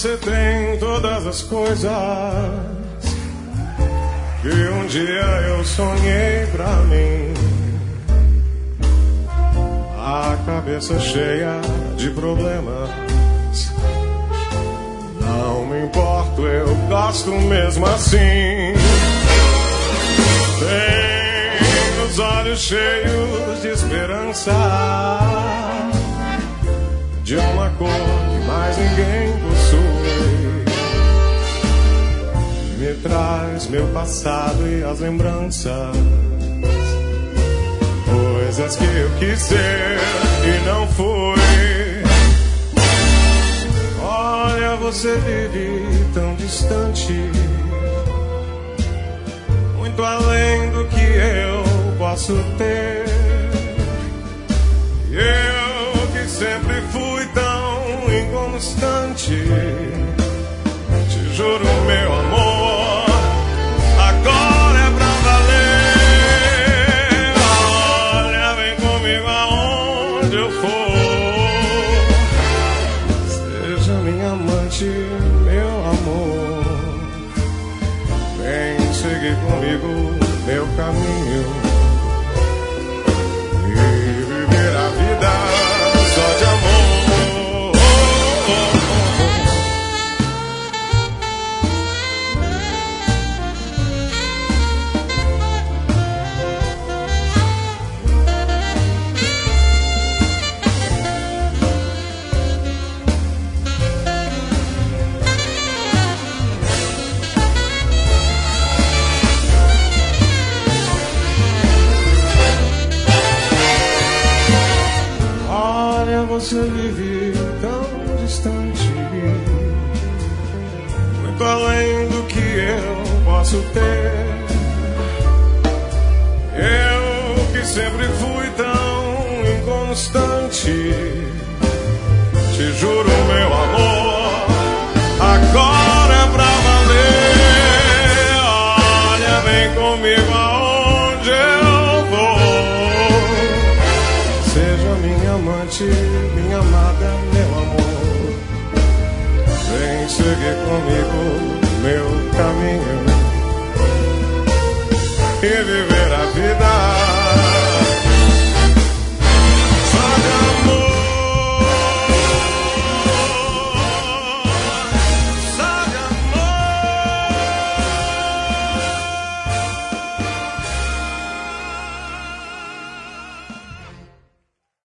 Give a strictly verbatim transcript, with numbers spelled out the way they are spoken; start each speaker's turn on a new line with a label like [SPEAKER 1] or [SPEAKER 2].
[SPEAKER 1] você tem todas as coisas que um dia eu sonhei pra mim. A cabeça cheia de problemas, não me importo, eu gosto mesmo assim. Tem os olhos cheios de esperança, de uma cor que mais ninguém possui. Me traz meu passado e as lembranças, coisas que eu quis ser e não fui. Olha, você vive tão distante, muito além do que eu posso ter. E eu que sempre fui tão inconstante, te juro, meu amor, agora é pra valer. Olha, vem comigo aonde eu for, seja minha amante, meu amor. Vem seguir comigo meu caminho e viver a vida só de amor. Você vive tão distante, muito além do que eu posso ter. Eu que sempre fui tão inconstante, te juro, meu amor, agora é pra valer. Olha, vem comigo aonde eu vou, seja minha amante, minha amada, meu amor. Vem seguir comigo